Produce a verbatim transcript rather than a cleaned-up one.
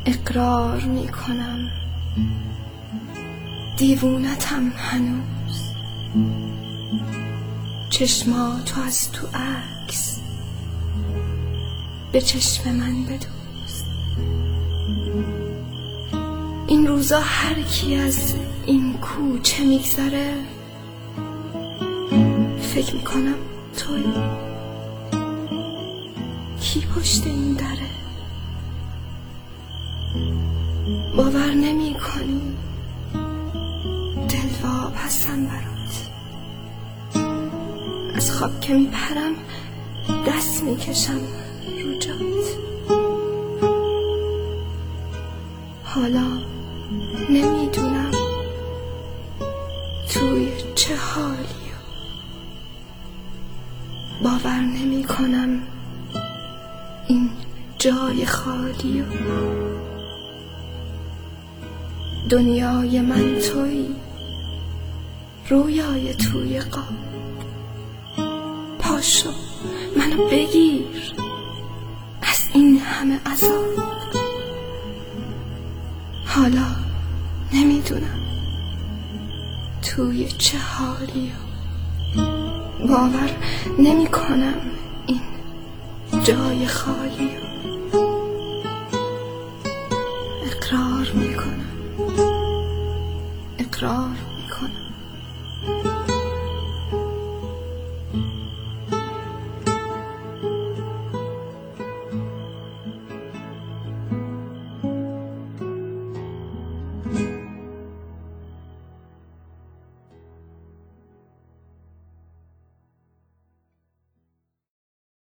اقرار میکنم دیوونتم هنوز، چشماتو از تو عکس به چشم من بدوز. این روزا هر کی از این کوچه میگذره فکر میکنم توی کی پشت این دره. باور نمی کنی دل واپسم برات، از خواب که میپرم دست میکشم رو جات. حالا نمیدونم توی چه حالی، باور نمی کنم این جای خالی. دنیای من توی رویای توی قاب، پاشو منو بگیر از این همه عذاب. حالا نمیدونم توی چه حالی، باور نمی کنم این جای خالی. اقرار می کنم اقرار می کنم